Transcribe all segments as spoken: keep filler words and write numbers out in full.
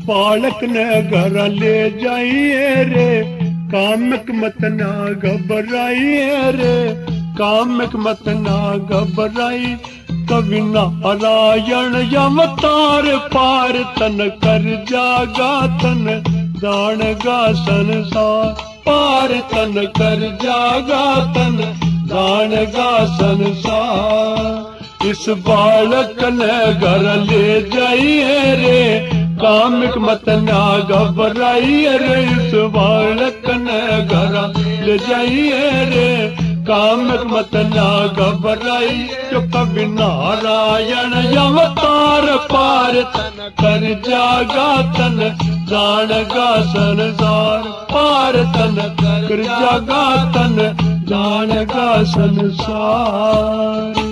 बालक ने घर ले जाइए रे, कामक मत ना घबराइए रे, कामक मत ना घबराई। कवि नारायण अवतार पार तन कर जागा तन जानेगा संसार, पार तन कर जागा तन जानेगा संसार। इस बालक ने घर ले जाइए रे, कामिक मत ना घबराइए रे, इस बालक ने घर ले जाइए रे, कामिक मत ना घबराई। जो कवि नारायण अवतार पार तन कर जागा तन जानेगा संसार, पार तन कर जागा तन जानेगा संसार।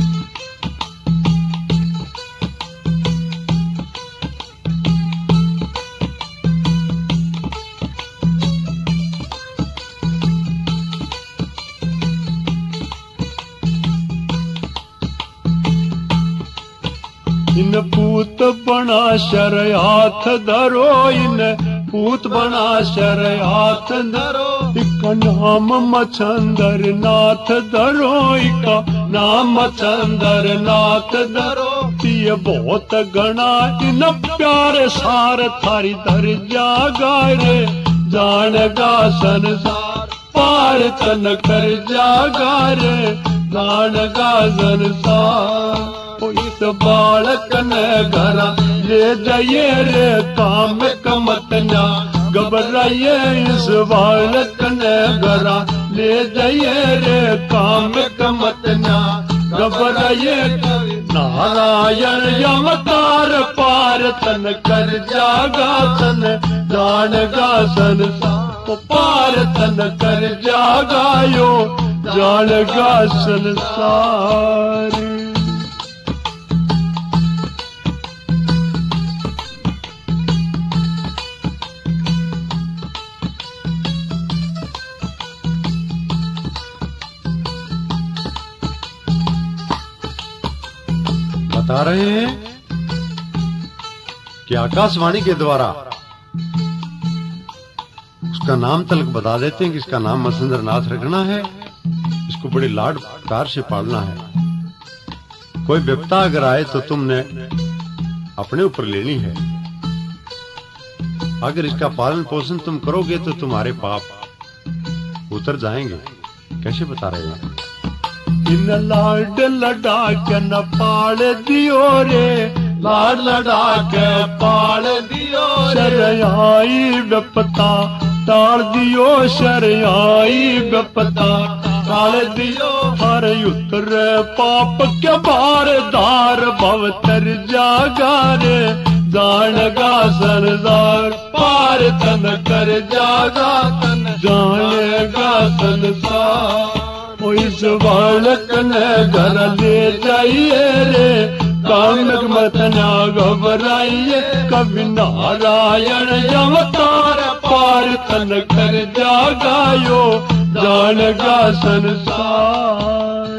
इन पूत बना शर हाथ धरो, इन पूत बना शर हाथ धरो, इका नाम मचंदर नाथ धरो, इका नाम मचंदर नाथ धरो। ये बहुत गणा इन प्यारे सार थारी धर जागा रे, जानेगा संसार, पार तन कर जागा रे, जानेगा संसार। इस बालक ने घर ले जाइए रे, कामिक मत ना घबराइए, इस बालक ने घर ले जाइए रे, कामिक मत ना घबराइए। नारायण अवतार पार तन कर जागा तन जानेगा संसार, पार तन कर जागा यो जानेगा संसार। बता रहे हैं कि आकाशवाणी के द्वारा उसका नाम तलक बता देते हैं कि इसका नाम मसंदर नाथ रखना है, इसको बड़े लाड प्यार से पालना है। कोई विपदा अगर आए तो तुमने अपने ऊपर लेनी है, अगर इसका पालन पोषण तुम करोगे तो तुम्हारे पाप उतर जाएंगे। कैसे बता रहे हैं? इन लाड लड़ा के न पाल दियो रे, लाड लड़ा के पाल दियो, शरयाई विपता टाल दियो, शरयाई विपता टाल दियो। हर उतर पाप के बार धार भवतर जागा रे, जानेगा संसार, पार तन कर जागा तन जानेगा संसार। इस बालक ने घर ले जाइए रे, कामिक मत ना घबराइए, कवि नारायण अवतार पार तन कर जागा यो जानेगा संसार।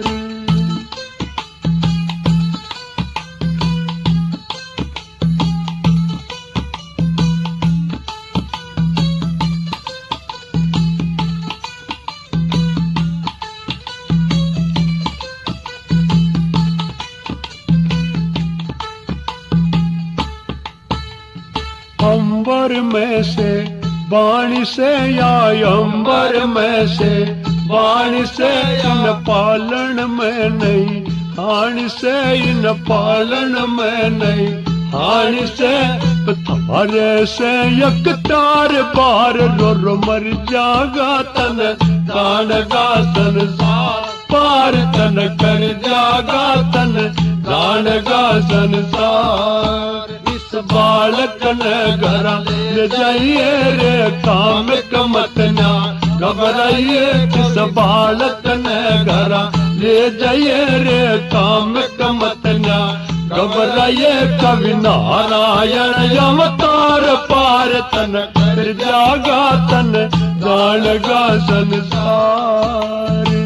अंबर में से बाणी से या अंबर में से बाणी से इन पालन में नहीं, हानि से इन पालन में नहीं, हानि से थारे से एक तार बार रो रो मर जागा तन जानेगा संसार, पार तन कर जागा तन जानेगा संसार। इस बालक ने घर ले जाइए रे, कामिक मत ना घबराइए, इस बालक ने घर ले जाइए रे, कामिक मत ना घबराइए। कवि नारायण अवतार पार तन कर जागा तन जानेगा संसार।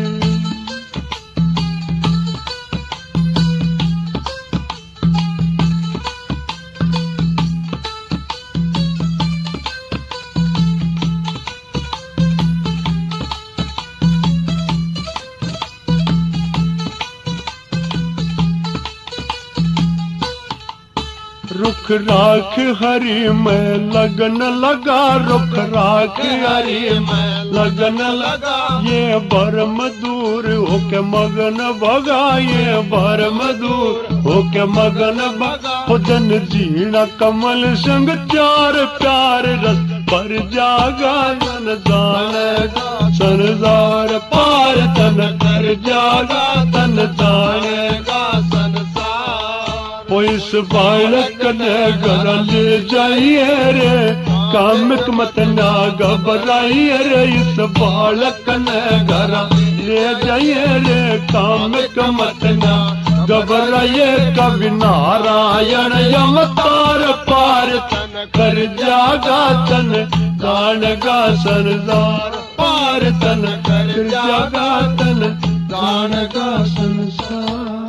रुख राख हरि में लगन लगा, रुख राख हरि में लगन लगा, ये बरम दूर होके मगन भगा, ये बरम दूर होके मगन भगा। हो जन जीना कमल संग चार प्यार रस पर जागा, जन जानेगा संसार पार, तन कर जागा तन जानेगा संसार। ओ इस बालक ने घर ले जाइए रे, कामिक मत ना घबराइए रे, इस बालक ने घर ले जाइए रे, कामिक मत ना घबराइए। कवि नारायण यमतार पार, तन कर जागा तन जानेगा संसार पार, तन कर जागा तन जानेगा संसार।